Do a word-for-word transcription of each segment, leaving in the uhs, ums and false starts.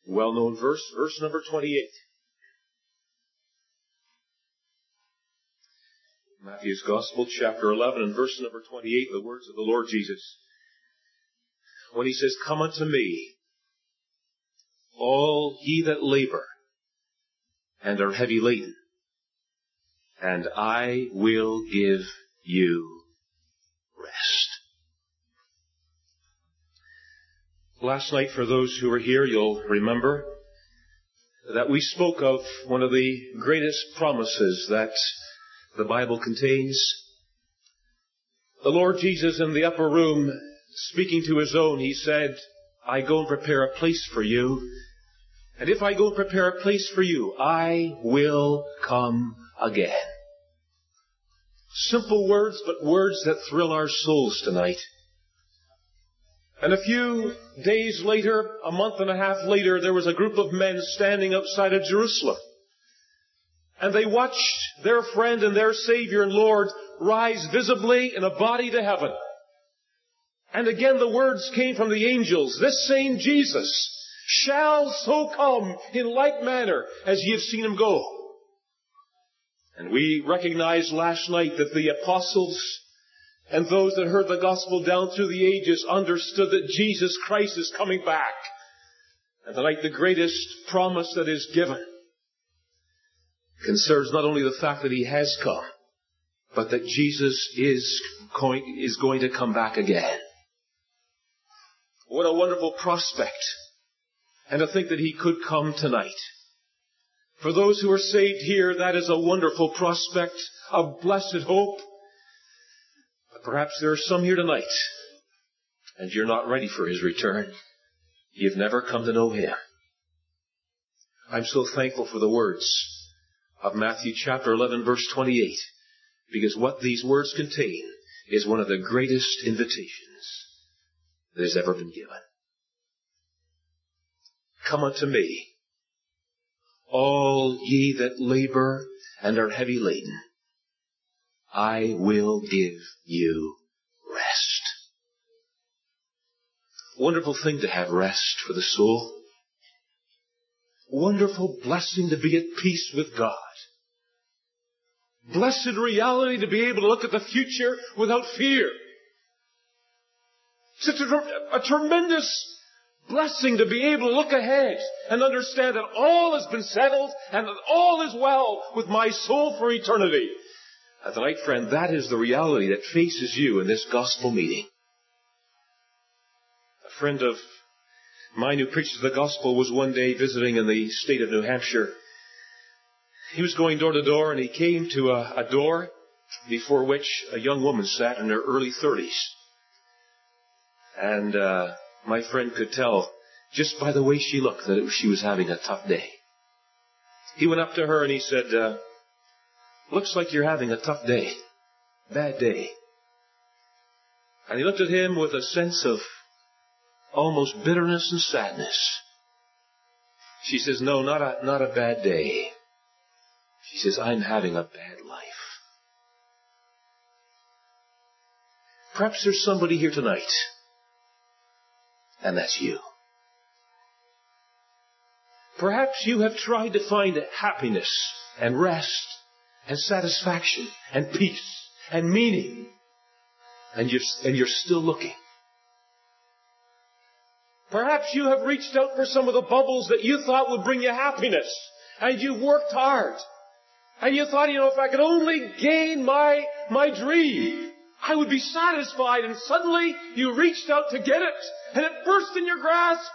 Well-known verse, verse number twenty-eight. Matthew's Gospel, chapter eleven, and verse number twenty-eight, the words of the Lord Jesus. When he says, "Come unto me, all ye that labor and are heavy laden, and I will give you rest." Last night, for those who were here, you'll remember that we spoke of one of the greatest promises that the Bible contains. The Lord Jesus in the upper room, speaking to his own, he said, "I go and prepare a place for you. And if I go and prepare a place for you, I will come again." Simple words, but words that thrill our souls tonight. And a few days later, a month and a half later, there was a group of men standing outside of Jerusalem. And they watched their friend and their Savior and Lord rise visibly in a body to heaven. And again the words came from the angels, "This same Jesus shall so come in like manner as ye have seen him go." And we recognized last night that the apostles and those that heard the gospel down through the ages understood that Jesus Christ is coming back. And tonight the greatest promise that is given concerns not only the fact that he has come, but that Jesus is going, is going to come back again. What a wonderful prospect. And to think that he could come tonight. For those who are saved here, that is a wonderful prospect, a blessed hope. But perhaps there are some here tonight, and you're not ready for his return. You've never come to know him. I'm so thankful for the words of Matthew chapter eleven, verse twenty-eight, because what these words contain is one of the greatest invitations that has ever been given. "Come unto me, all ye that labor and are heavy laden. I will give you rest." Wonderful thing to have rest for the soul. Wonderful blessing to be at peace with God. Blessed reality to be able to look at the future without fear. It's a, a tremendous blessing to be able to look ahead and understand that all has been settled and that all is well with my soul for eternity. And tonight, friend, that is the reality that faces you in this gospel meeting. A friend of mine who preaches the gospel was one day visiting in the state of New Hampshire. He was going door to door, and he came to a, a door before which a young woman sat in her early thirties. And uh, my friend could tell just by the way she looked that it, she was having a tough day. He went up to her and he said, uh, "Looks like you're having a tough day. Bad day." And he looked at him with a sense of almost bitterness and sadness. She says, "No, not a, not a bad day." She says, "I'm having a bad life." Perhaps there's somebody here tonight, and that's you. Perhaps you have tried to find happiness and rest and satisfaction and peace and meaning, and you're, and you're still looking. Perhaps you have reached out for some of the bubbles that you thought would bring you happiness, and you've worked hard. And you thought, you know, if I could only gain my, my dream, I would be satisfied. And suddenly you reached out to get it, and it burst in your grasp.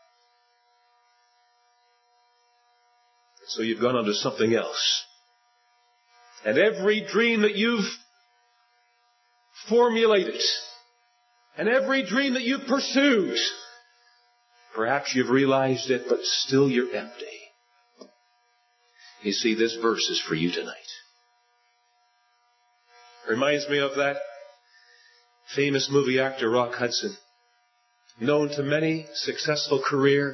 So you've gone on to something else. And every dream that you've formulated, and every dream that you've pursued, perhaps you've realized it, but still you're empty. You see, this verse is for you tonight. Reminds me of that famous movie actor, Rock Hudson, known to many, successful career,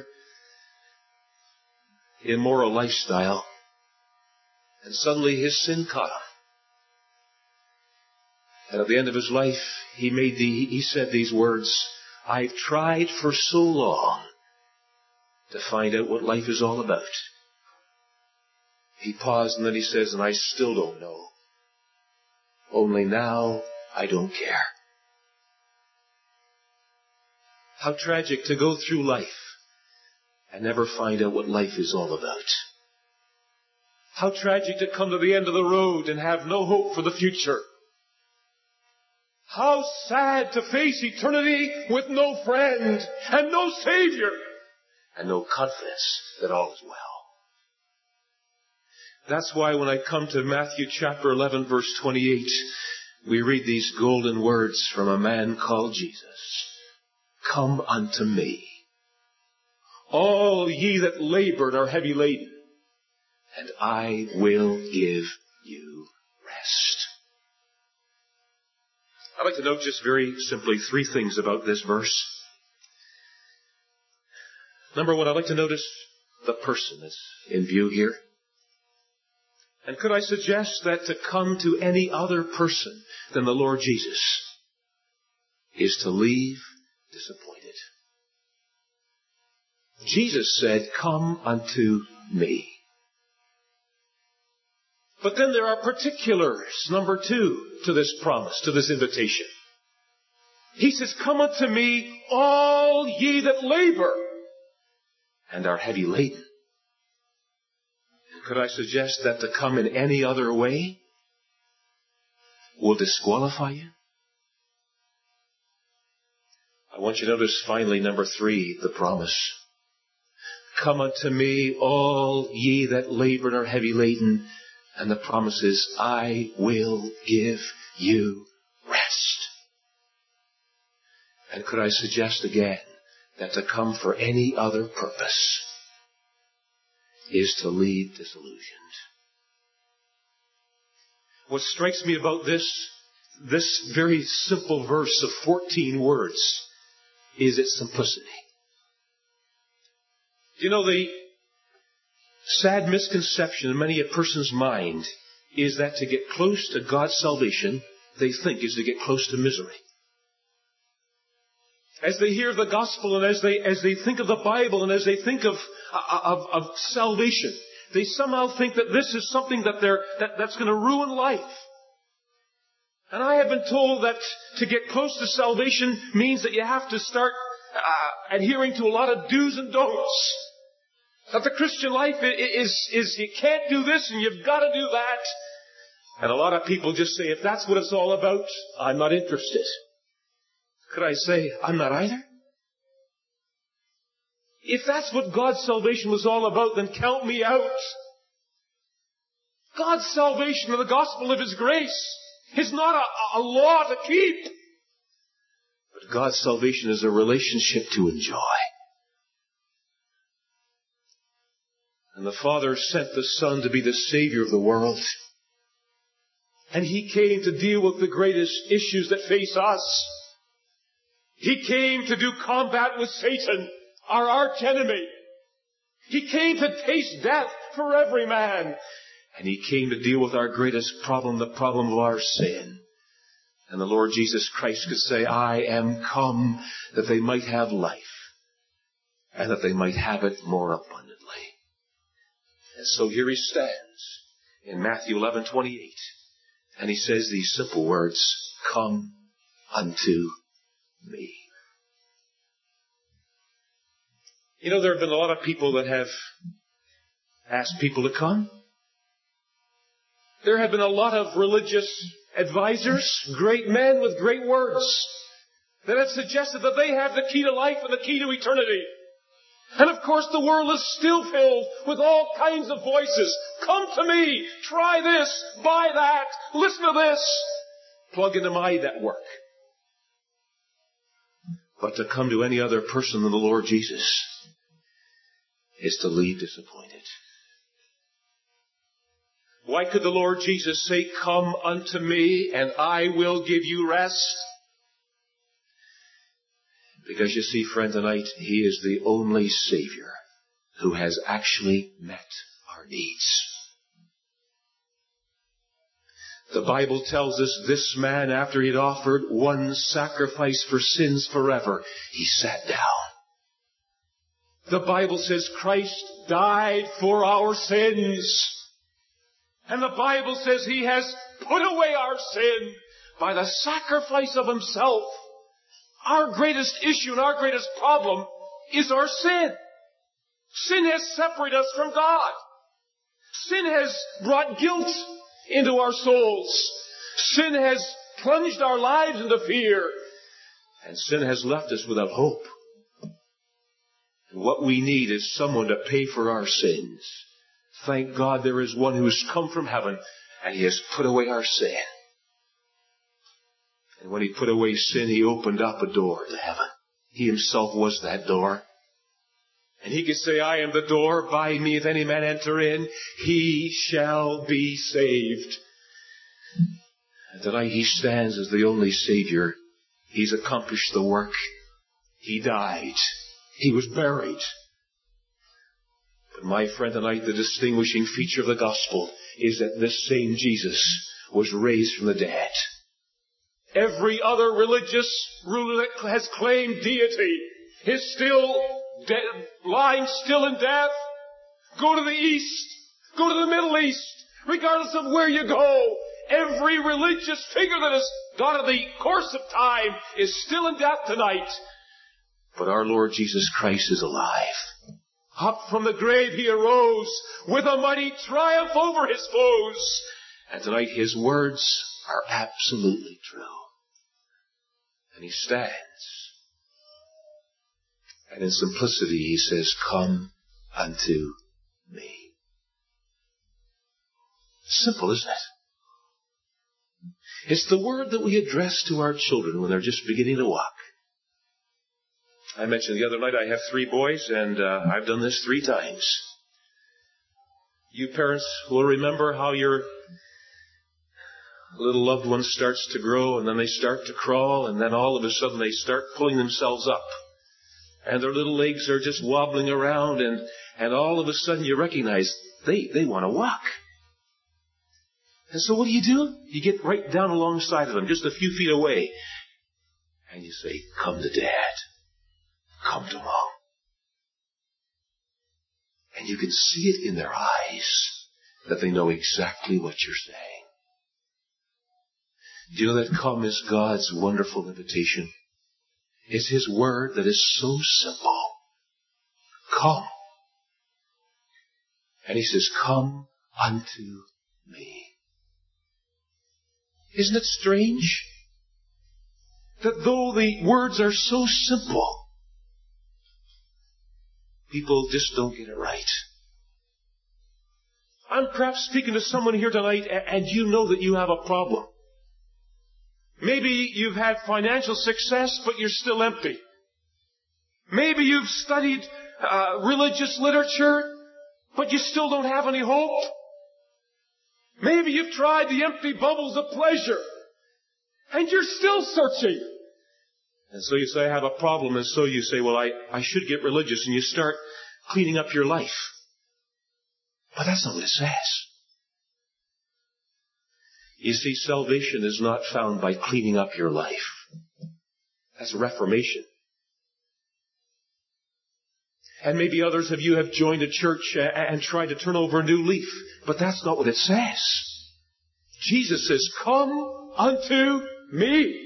immoral lifestyle, and suddenly his sin caught him. And at the end of his life, he made the, he said these words, "I've tried for so long to find out what life is all about. He paused and then he says, and I still don't know. Only now I don't care. How tragic to go through life and never find out what life is all about. How tragic to come to the end of the road and have no hope for the future. How sad to face eternity with no friend and no Savior and no confidence that all is well. That's why when I come to Matthew chapter eleven verse twenty-eight, we read these golden words from a man called Jesus. Come unto me, all ye that labor and are heavy laden, and I will give you rest. I'd like to note just very simply three things about this verse. Number one, I'd like to notice the person that's in view here. And could I suggest that to come to any other person than the Lord Jesus is to leave disappointed. Jesus said, come unto me. But then there are particulars, number two, to this promise, to this invitation. He says, come unto me, all ye that labor and are heavy laden. Could I suggest that to come in any other way will disqualify you? I want you to notice finally, number three, the promise. Come unto me, all ye that labor and are heavy laden. And the promise is, I will give you rest. And could I suggest again that to come for any other purpose is to leave disillusioned. What strikes me about this, this very simple verse of fourteen words is its simplicity. You know, the sad misconception in many a person's mind is that to get close to God's salvation, they think is to get close to misery. As they hear the gospel and as they as they think of the Bible and as they think of of, of salvation, they somehow think that this is something that they're that, that's going to ruin life. And I have been told that to get close to salvation means that you have to start uh, adhering to a lot of do's and don'ts. That the Christian life is, is, you can't do this and you've got to do that. And a lot of people just say, if that's what it's all about, I'm not interested. Could I say, I'm not either? If that's what God's salvation was all about, then count me out. God's salvation and the gospel of His grace is not a, a law to keep. But God's salvation is a relationship to enjoy. And the Father sent the Son to be the Savior of the world. And He came to deal with the greatest issues that face us. He came to do combat with Satan, our arch enemy. He came to taste death for every man. And He came to deal with our greatest problem, the problem of our sin. And the Lord Jesus Christ could say, I am come that they might have life, and that they might have it more abundantly. And so here He stands in Matthew eleven twenty-eight, and He says these simple words, come unto me. You know, there have been a lot of people that have asked people to come. There have been a lot of religious advisors, great men with great words, that have suggested that they have the key to life and the key to eternity. And of course the world is still filled with all kinds of voices. Come to me, try this, buy that, listen to this, plug into my network. But to come to any other person than the Lord Jesus is to leave disappointed. Why could the Lord Jesus say, come unto me and I will give you rest? Because you see, friend, tonight, He is the only Savior who has actually met our needs. The Bible tells us this man, after he'd offered one sacrifice for sins forever, he sat down. The Bible says Christ died for our sins. And the Bible says He has put away our sin by the sacrifice of Himself. Our greatest issue and our greatest problem is our sin. Sin has separated us from God. Sin has brought guilt into our souls. Sin has plunged our lives into fear. And sin has left us without hope. And what we need is someone to pay for our sins. Thank God there is one who has come from heaven and He has put away our sin. And when He put away sin, He opened up a door to heaven. He Himself was that door. And He could say, I am the door. By me, if any man enter in, he shall be saved. And tonight He stands as the only Savior. He's accomplished the work. He died. He was buried. But my friend, tonight the distinguishing feature of the gospel is that this same Jesus was raised from the dead. Every other religious ruler that has claimed deity is still dead, lying still in death. Go to the East. Go to the Middle East. Regardless of where you go, every religious figure that has gone to the course of time is still in death tonight. But our Lord Jesus Christ is alive. Up from the grave He arose with a mighty triumph over His foes. And tonight His words are absolutely true. And He stands. And in simplicity He says, come unto me. Simple, isn't it? It's the word that we address to our children when they're just beginning to walk. I mentioned the other night I have three boys, and uh, I've done this three times. You parents will remember how your little loved one starts to grow, and then they start to crawl, and then all of a sudden they start pulling themselves up. And their little legs are just wobbling around, and, and all of a sudden you recognize they, they want to walk. And so what do you do? You get right down alongside of them, just a few feet away. And you say, come to Dad. Come to Mom. And you can see it in their eyes that they know exactly what you're saying. Do you know that come is God's wonderful invitation? It's His word that is so simple. Come. And He says, come unto me. Isn't it strange that though the words are so simple, people just don't get it right? I'm perhaps speaking to someone here tonight and you know that you have a problem. Maybe you've had financial success, but you're still empty. Maybe you've studied uh, religious literature, but you still don't have any hope. Maybe you've tried the empty bubbles of pleasure, and you're still searching. And so you say, I have a problem, and so you say, well, I, I should get religious, and you start cleaning up your life. But that's not what it says. You see, salvation is not found by cleaning up your life. That's reformation. And maybe others of you have joined a church and tried to turn over a new leaf. But that's not what it says. Jesus says, come unto me.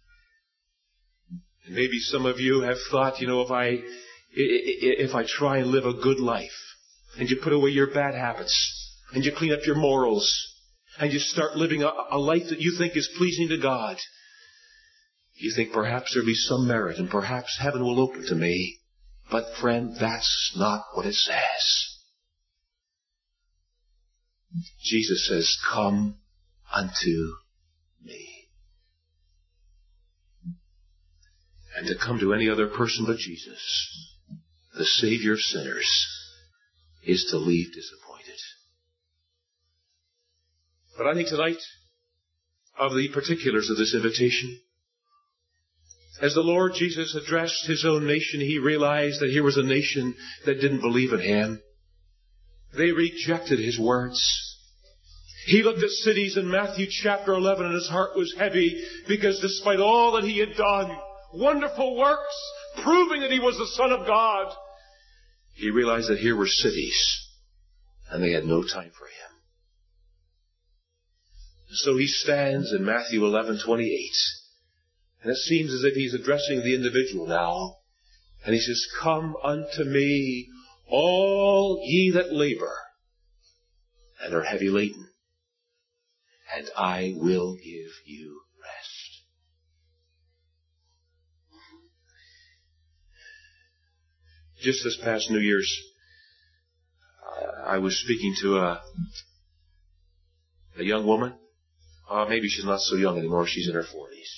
And maybe some of you have thought, you know, if I, if I try and live a good life, and you put away your bad habits, and you clean up your morals, and you start living a, a life that you think is pleasing to God, you think perhaps there'll be some merit, and perhaps heaven will open to me. But friend, that's not what it says. Jesus says, come unto me. And to come to any other person but Jesus, the Savior of sinners, is to leave disappointed. But I think tonight, of the particulars of this invitation, as the Lord Jesus addressed His own nation, He realized that here was a nation that didn't believe in Him. They rejected His words. He looked at cities in Matthew chapter eleven and His heart was heavy because despite all that He had done, wonderful works, proving that He was the Son of God, he realized that here were cities, and they had no time for him. So he stands in Matthew eleven twenty-eight, and it seems as if he's addressing the individual now, and he says, "Come unto me, all ye that labor and are heavy laden, and I will give you rest." Just this past New Year's, I was speaking to a, a young woman. Uh, maybe she's not so young anymore. She's in her forties.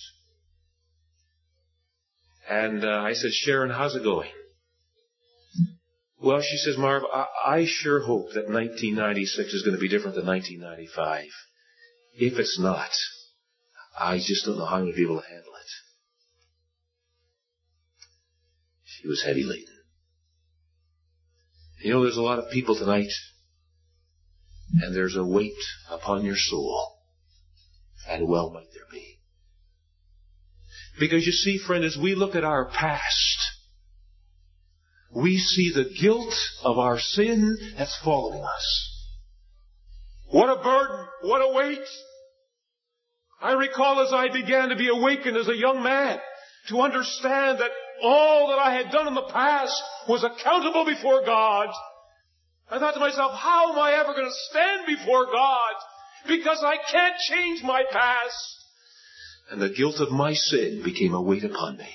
And uh, I said, "Sharon, how's it going?" "Well," she says, "Marv, I, I sure hope that nineteen ninety-six is going to be different than nineteen ninety-five. If it's not, I just don't know how I'm going to be able to handle it." She was heavy laden. You know, there's a lot of people tonight, and there's a weight upon your soul, and well might there be. Because you see, friend, as we look at our past, we see the guilt of our sin that's following us. What a burden, what a weight. I recall as I began to be awakened as a young man to understand that all that I had done in the past was accountable before God. I thought to myself, how am I ever going to stand before God? Because I can't change my past. And the guilt of my sin became a weight upon me.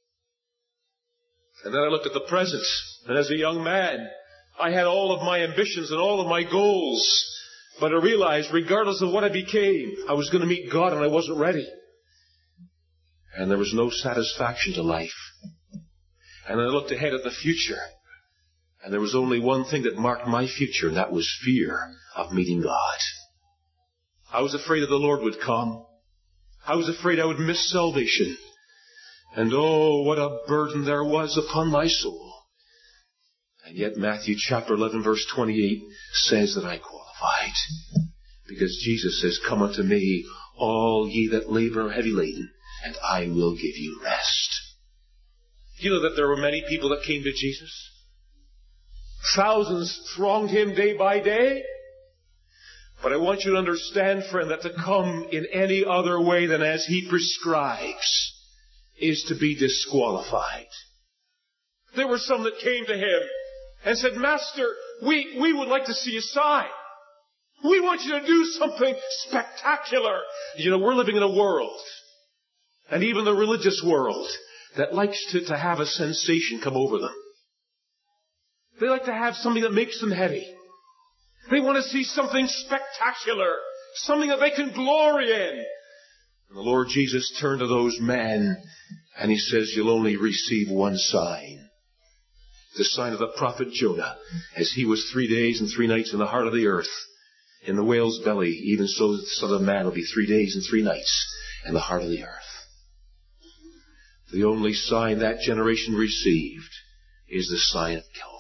And then I looked at the present, and as a young man, I had all of my ambitions and all of my goals. But I realized, regardless of what I became, I was going to meet God, and I wasn't ready. And there was no satisfaction to life. And I looked ahead at the future, and there was only one thing that marked my future, and that was fear of meeting God. I was afraid that the Lord would come. I was afraid I would miss salvation. And oh, what a burden there was upon my soul. And yet Matthew chapter eleven verse twenty-eight says that I qualified. Because Jesus says, "Come unto me, all ye that labor heavy laden, and I will give you rest." You know that there were many people that came to Jesus? Thousands thronged him day by day. But I want you to understand, friend, that to come in any other way than as he prescribes is to be disqualified. There were some that came to him and said, "Master, we, we would like to see a sign. We want you to do something spectacular." You know, we're living in a world, and even the religious world, that likes to, to have a sensation come over them. They like to have something that makes them heady. They want to see something spectacular, something that they can glory in. And the Lord Jesus turned to those men and he says, "You'll only receive one sign. The sign of the prophet Jonah, as he was three days and three nights in the heart of the earth, in the whale's belly, even so the Son of Man will be three days and three nights in the heart of the earth." The only sign that generation received is the sign of Calvary.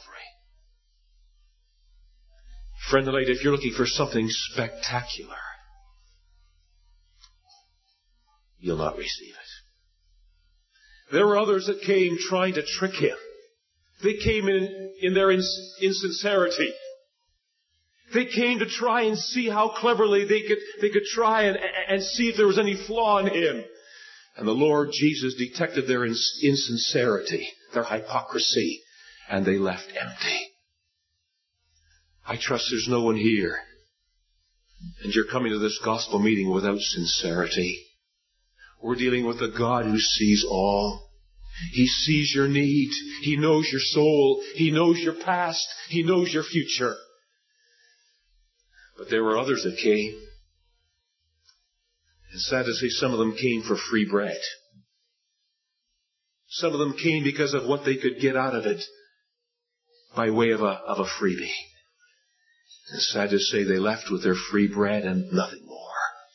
Friend, tonight, if you're looking for something spectacular, you'll not receive it. There were others that came trying to trick him. They came in, in their ins- insincerity. They came to try and see how cleverly they could, they could try and, and see if there was any flaw in him. And the Lord Jesus detected their ins- insincerity, their hypocrisy, and they left empty. I trust there's no one here, and you're coming to this gospel meeting without sincerity. We're dealing with a God who sees all. He sees your need. He knows your soul. He knows your past. He knows your future. But there were others that came. And sad to say, some of them came for free bread. Some of them came because of what they could get out of it by way of a, of a freebie. And sad to say, they left with their free bread and nothing more.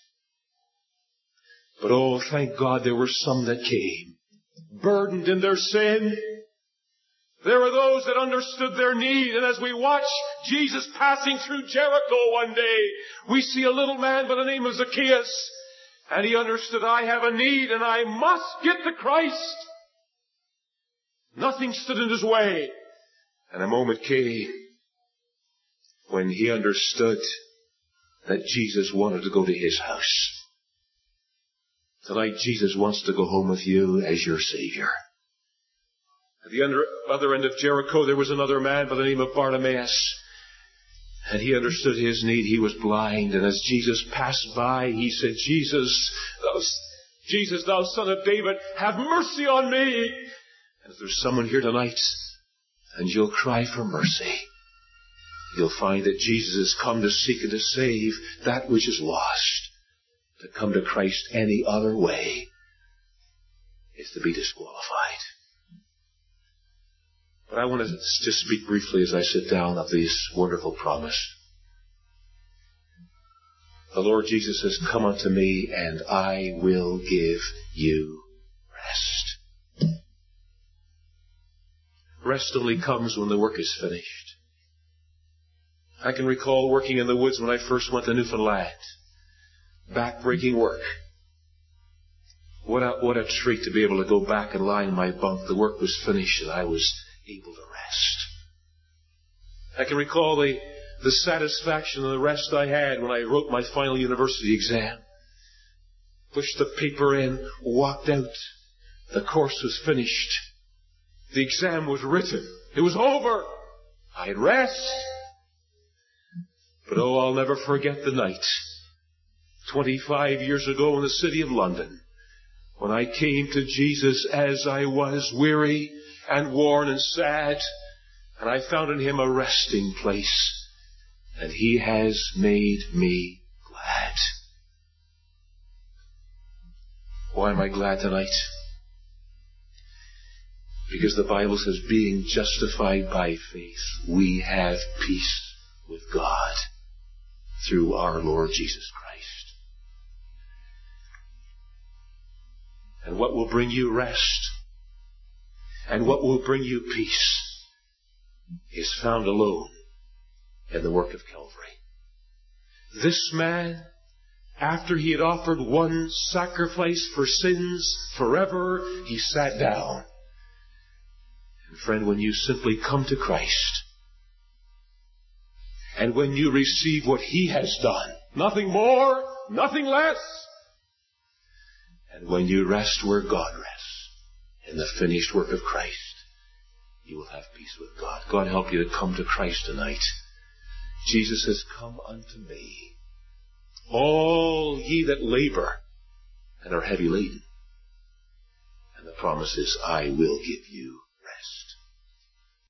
But oh, thank God there were some that came, burdened in their sin. There were those that understood their need. And as we watch Jesus passing through Jericho one day, we see a little man by the name of Zacchaeus. And he understood, I have a need and I must get to Christ. Nothing stood in his way. And a moment came when he understood that Jesus wanted to go to his house. Tonight, Jesus wants to go home with you as your Savior. At the under, other end of Jericho, there was another man by the name of Bartimaeus. And he understood his need. He was blind. And as Jesus passed by, he said, Jesus, thou, Jesus, thou Son of David, have mercy on me. And if there's someone here tonight, and you'll cry for mercy, you'll find that Jesus has come to seek and to save that which is lost. To come to Christ any other way is to be disqualified. But I want to just speak briefly as I sit down of this wonderful promise. The Lord Jesus says, come unto me and I will give you rest. Rest only comes when the work is finished. I can recall working in the woods when I first went to Newfoundland. Back-breaking work. What a, what a treat to be able to go back and lie in my bunk. The work was finished and I was able to rest. I can recall the, the satisfaction and the rest I had when I wrote my final university exam. Pushed the paper in, walked out. The course was finished. The exam was written. It was over. I had rest. But oh, I'll never forget the night. Twenty-five years ago in the city of London, when I came to Jesus as I was, weary and worn and sad, and I found in Him a resting place, and He has made me glad. Why am I glad tonight? Because the Bible says, being justified by faith, we have peace with God through our Lord Jesus Christ. And what will bring you rest and what will bring you peace is found alone in the work of Calvary. This man, after he had offered one sacrifice for sins forever, he sat down. And friend, when you simply come to Christ, and when you receive what He has done, nothing more, nothing less, and when you rest where God rests, in the finished work of Christ, you will have peace with God. God help you to come to Christ tonight. Jesus says, come unto me, all ye that labor and are heavy laden. And the promise is, I will give you